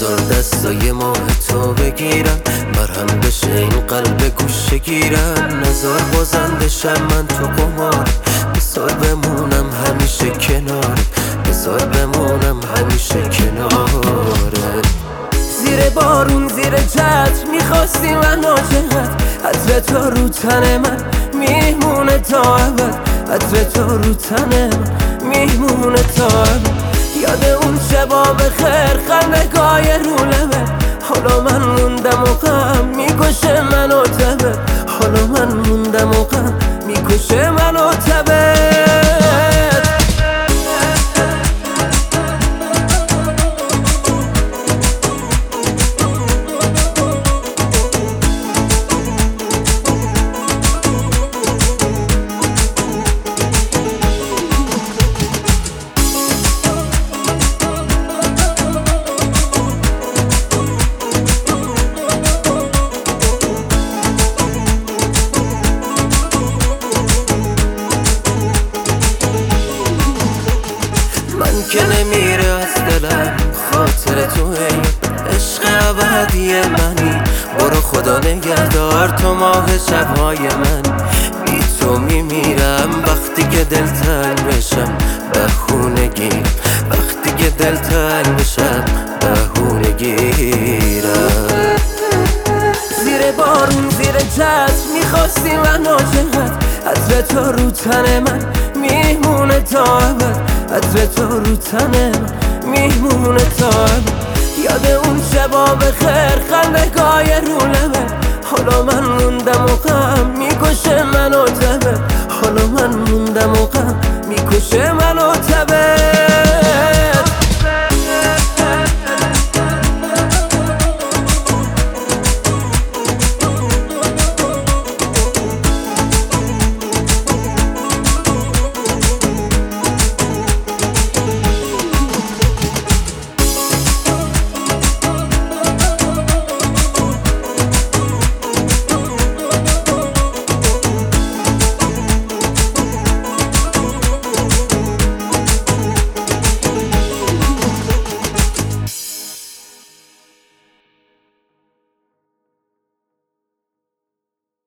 بذار دستای ماه تو بگیرم، مرهم بشه این قلب گوشه گیرم. نذار بازنده شم من تو قمار، بذار بمونم همیشه کنارت، بذار بمونم همیشه کنارت. زیر بارون زیر چتر میخواستی من عاشقت، عطر تو رو تن من میمونه تا ابد، عطر تو رو تن من میمونه تا ابد. یاد اون شبا بخیر خندگاه رو لبه، حالا من موندم و غم میکشه منو تبه، حالا من موندم و غم میکشه منو تبه. که نمیره از دلم خاطر تو، ای عشق ابدی منی. برو خدا نگهدار تو ماه شبهای من، بی تو میمیرم وقتی که دل تنگ بشم بهونه گیرم، وقتی که دل تنگ بشم بهونه گیرم. زیر بارون زیر چتر میخواستی من عاشقت، عطر تو رو تن من میمونه تا ابد، عطر تو رو تن من میمونه تا ابد. یاد اون شبا بخیر خندگاه رو لبه، حالا من موندم و غم میکشه منو تبه، حالا من موندم و غم میکشه منو تبه.